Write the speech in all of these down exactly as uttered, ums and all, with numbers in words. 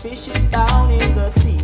fishes down in the sea.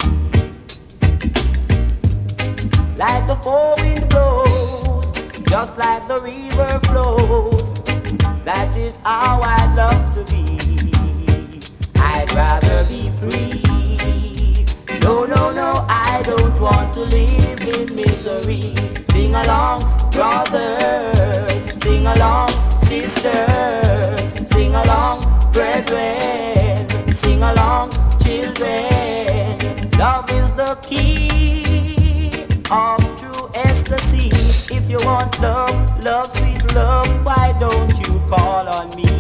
Like the four wind blows, just like the river flows. That is how I'd love to be. I'd rather be free. No, no, no, I don't want to live in misery. Sing along, brothers. Sing along, sisters. Sing along, brethren. Sing along, children. Love is the key of true ecstasy. If you want love, love, sweet love, why don't you call on me?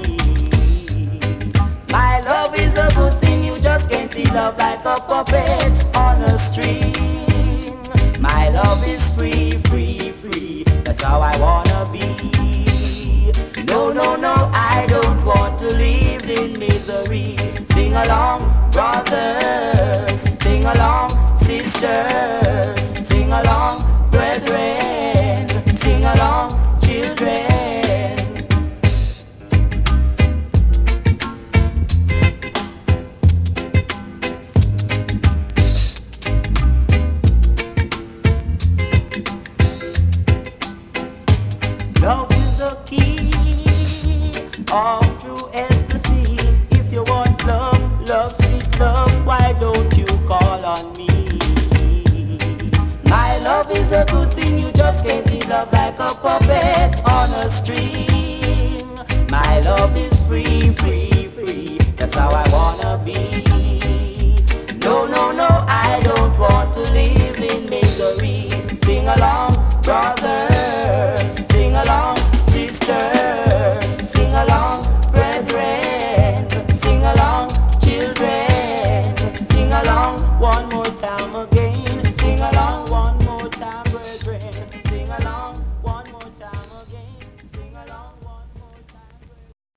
My love is a good thing, you just can't be loved like a puppet on a string. My love is free, free, free, that's how I wanna be. No, no, no, I don't want to live in misery. Sing along, brother.